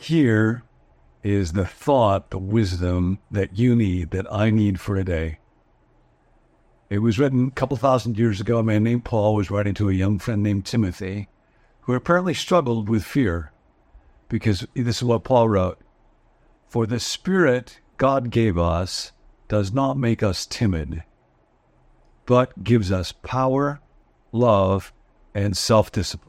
Here is the thought, the wisdom that you need, that I need for a day. It was written a couple thousand years ago. A man named Paul was writing to a young friend named Timothy, who apparently struggled with fear, because this is what Paul wrote. For the Spirit God gave us does not make us timid, but gives us power, love, and self-discipline.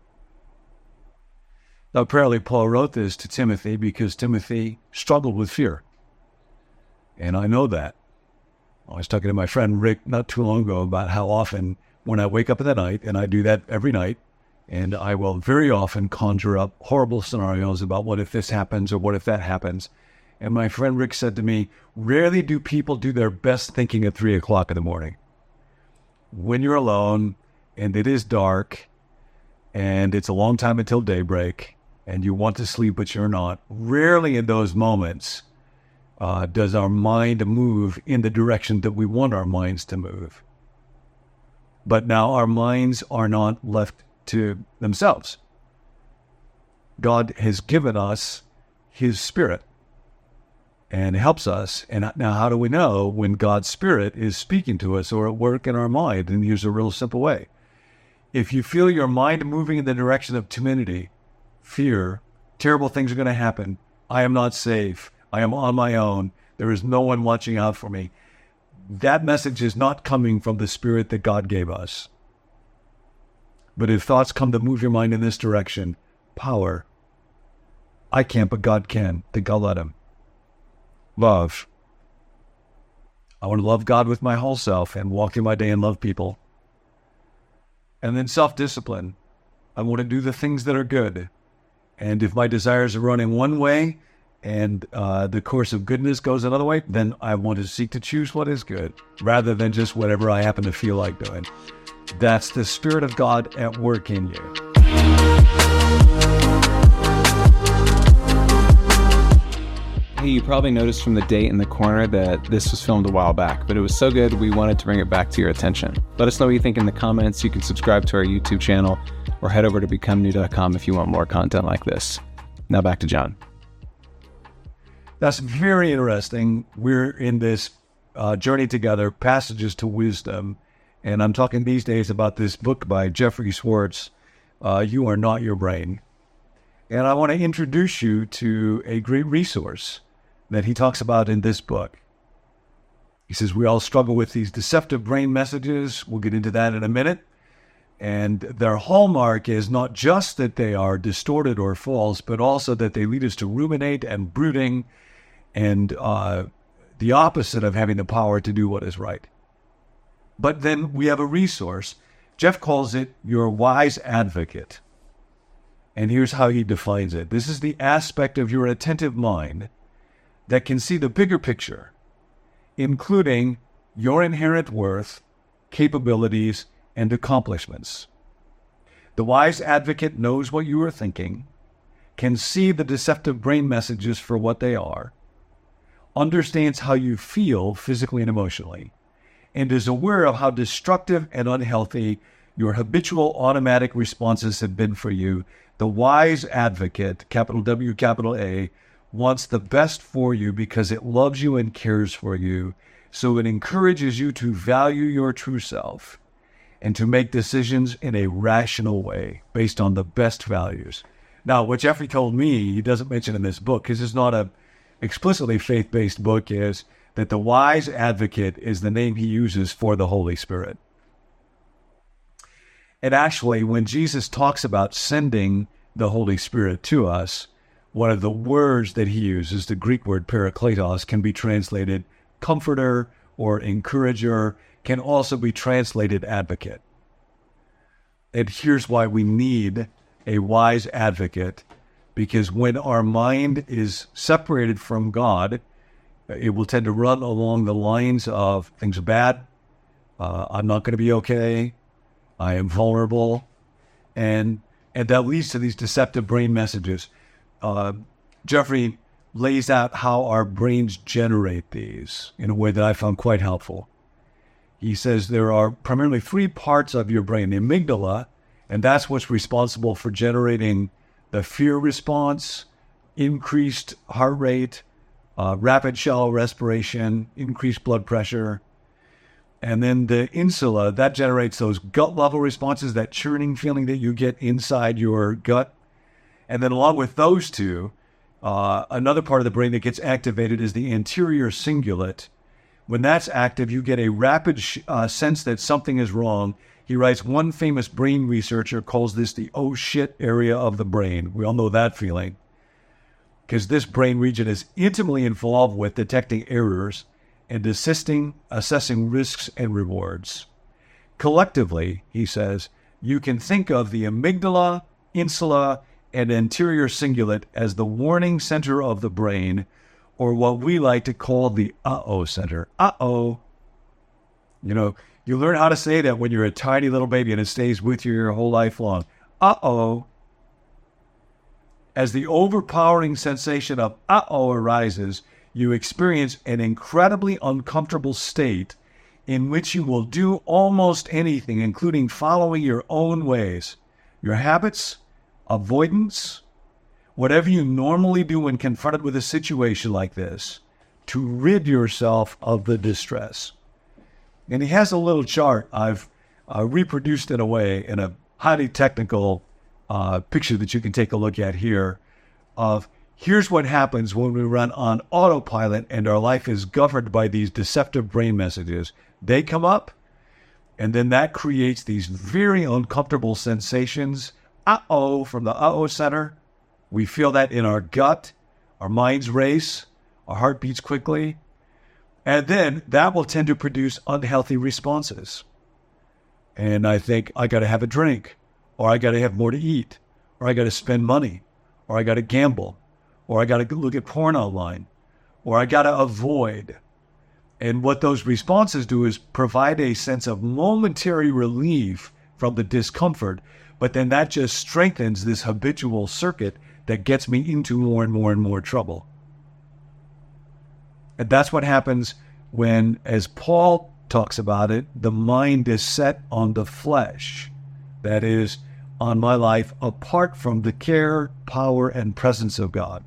Now, apparently Paul wrote this to Timothy because Timothy struggled with fear. And I know that. I was talking to my friend Rick not too long ago about how often when I wake up in the night, and I do that every night, and I will very often conjure up horrible scenarios about what if this happens or what if that happens. And my friend Rick said to me, rarely do people do their best thinking at 3 o'clock in the morning. When you're alone and it is dark and it's a long time until daybreak and you want to sleep but you're not, rarely in those moments does our mind move in the direction that we want our minds to move. But now our minds are not left to themselves. God has given us His Spirit and helps us. And now how do we know when God's Spirit is speaking to us or at work in our mind? And here's a real simple way. If you feel your mind moving in the direction of timidity, fear, terrible things are going to happen, I am not safe, I am on my own, there is no one watching out for me, that message is not coming from the Spirit that God gave us. But if thoughts come to move your mind in this direction, power, I can't, but God can, then God let Him. Love. I want to love God with my whole self and walk through my day and love people. And then self-discipline. I want to do the things that are good. And if my desires are running one way and the course of goodness goes another way, then I want to seek to choose what is good rather than just whatever I happen to feel like doing. That's the Spirit of God at work in you. Hey, you probably noticed from the date in the corner that this was filmed a while back, but it was so good we wanted to bring it back to your attention. Let us know what you think in the comments. You can subscribe to our YouTube channel or head over to becomenew.com if you want more content like this. Now back to John. That's very interesting. We're in this journey together, Passages to Wisdom, and I'm talking these days about this book by Jeffrey Schwartz, You Are Not Your Brain. And I want to introduce you to a great resource that he talks about in this book. He says we all struggle with these deceptive brain messages. We'll get into that in a minute. And their hallmark is not just that they are distorted or false, but also that they lead us to ruminate and brooding and the opposite of having the power to do what is right. But then we have a resource. Jeff calls it your wise advocate. And here's how he defines it. This is the aspect of your attentive mind that can see the bigger picture, including your inherent worth, capabilities, and accomplishments. The wise advocate knows what you are thinking, can see the deceptive brain messages for what they are, understands how you feel physically and emotionally, and is aware of how destructive and unhealthy your habitual automatic responses have been for you. The wise advocate, capital W, capital A, wants the best for you because it loves you and cares for you. So it encourages you to value your true self and to make decisions in a rational way based on the best values. Now, what Jeffrey told me, he doesn't mention in this book, because it's not a explicitly faith-based book, is that the wise advocate is the name he uses for the Holy Spirit. And actually, when Jesus talks about sending the Holy Spirit to us, one of the words that he uses, the Greek word parakletos, can be translated comforter or encourager, can also be translated advocate. And here's why we need a wise advocate, because when our mind is separated from God, it will tend to run along the lines of things are bad, I'm not going to be okay, I am vulnerable, and that leads to these deceptive brain messages. Jeffrey lays out how our brains generate these in a way that I found quite helpful. He says there are primarily three parts of your brain. The amygdala, and that's what's responsible for generating the fear response, increased heart rate, rapid shallow respiration, increased blood pressure. And then the insula, that generates those gut level responses, that churning feeling that you get inside your gut. And then along with those two, another part of the brain that gets activated is the anterior cingulate. When that's active, you get a rapid sense that something is wrong. He writes, one famous brain researcher calls this the oh shit area of the brain. We all know that feeling, because this brain region is intimately involved with detecting errors and assessing risks and rewards. Collectively, he says, you can think of the amygdala, insula, and anterior cingulate as the warning center of the brain, or what we like to call the uh-oh center. Uh-oh. You know, you learn how to say that when you're a tiny little baby and it stays with you your whole life long. Uh-oh. As the overpowering sensation of uh-oh arises, you experience an incredibly uncomfortable state in which you will do almost anything, including following your own ways, your habits, avoidance, whatever you normally do when confronted with a situation like this, to rid yourself of the distress. And he has a little chart I've reproduced in a way in a highly technical picture that you can take a look at here of here's what happens when we run on autopilot and our life is governed by these deceptive brain messages. They come up, and then that creates these very uncomfortable sensations. Uh-oh, from the uh-oh center. We feel that in our gut. Our minds race. Our heart beats quickly. And then that will tend to produce unhealthy responses. And I think, I got to have a drink, or I got to have more to eat, or I got to spend money, or I got to gamble, or I got to look at porn online, or I got to avoid. And what those responses do is provide a sense of momentary relief from the discomfort, but then that just strengthens this habitual circuit that gets me into more and more and more trouble. And that's what happens when, as Paul talks about it, the mind is set on the flesh. That is, on my life apart from the care, power, and presence of God.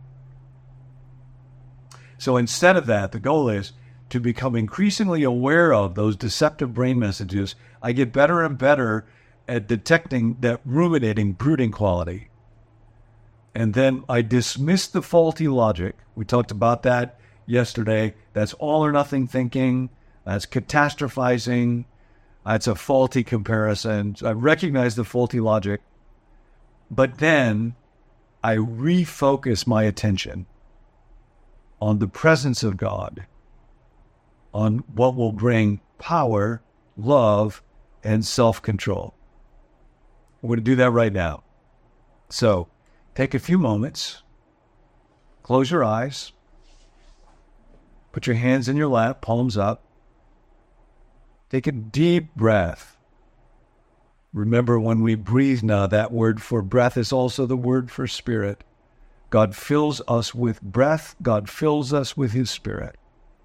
So instead of that, the goal is to become increasingly aware of those deceptive brain messages. I get better and better at detecting that ruminating, brooding quality. And then I dismiss the faulty logic. We talked about that yesterday. That's all or nothing thinking. That's catastrophizing. That's a faulty comparison. So I recognize the faulty logic. But then I refocus my attention on the presence of God, on what will bring power, love, and self-control. We're going to do that right now. So take a few moments, close your eyes, put your hands in your lap, palms up. Take a deep breath. Remember, when we breathe now, that word for breath is also the word for spirit. God fills us with breath. God fills us with his spirit.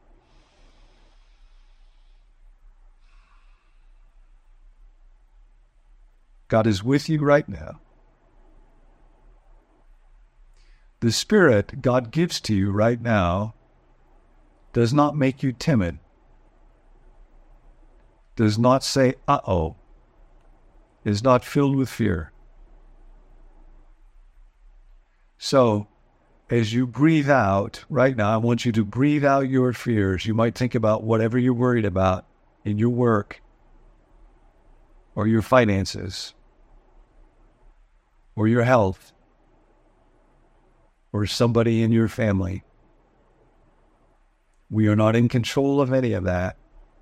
God is with you right now. The spirit God gives to you right now does not make you timid, does not say, uh-oh, is not filled with fear. So, as you breathe out right now, I want you to breathe out your fears. You might think about whatever you're worried about in your work, or your finances, or your health, or somebody in your family. We are not in control of any of that.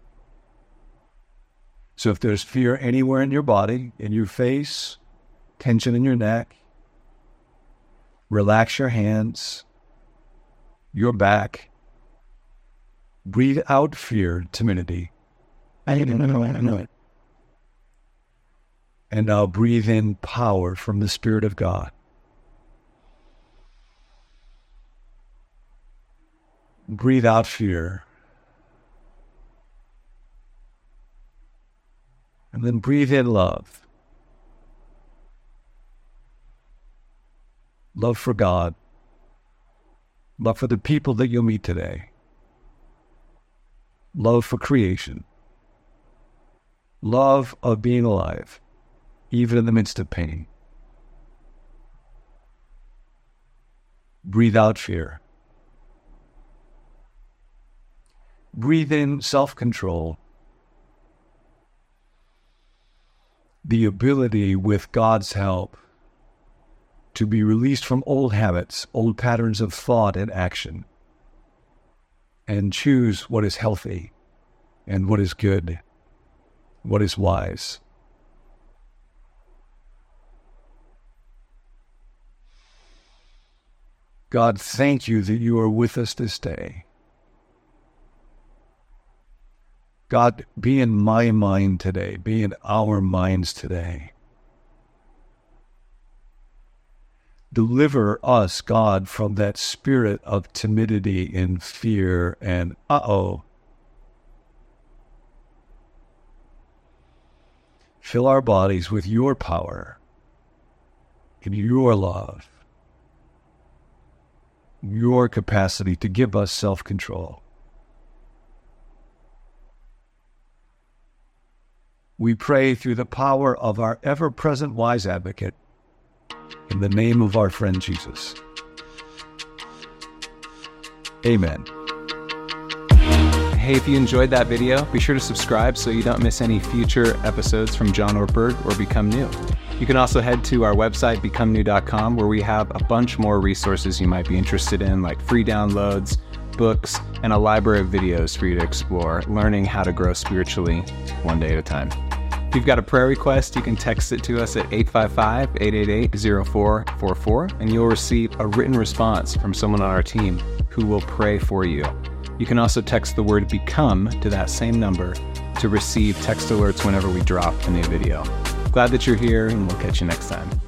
So if there's fear anywhere in your body, in your face, tension in your neck, relax your hands, your back. Breathe out fear, timidity. I know it. And now breathe in power from the Spirit of God. Breathe out fear. And then breathe in love. Love for God, love for the people that you'll meet today, love for creation, love of being alive, even in the midst of pain. Breathe out fear. Breathe in self-control. The ability, with God's help, to be released from old habits, old patterns of thought and action, and choose what is healthy and what is good, what is wise. God, thank you that you are with us this day. God, be in my mind today, be in our minds today. Deliver us, God, from that spirit of timidity and fear and Fill our bodies with your power and your love, your capacity to give us self-control. We pray through the power of our ever-present wise advocate, in the name of our friend Jesus. Amen. Hey, if you enjoyed that video, be sure to subscribe so you don't miss any future episodes from John Ortberg or Become New. You can also head to our website, becomenew.com, where we have a bunch more resources you might be interested in, like free downloads, books, and a library of videos for you to explore, learning how to grow spiritually one day at a time. If you've got a prayer request, you can text it to us at 855-888-0444, and you'll receive a written response from someone on our team who will pray for you. You can also text the word BECOME to that same number to receive text alerts whenever we drop a new video. Glad that you're here, and we'll catch you next time.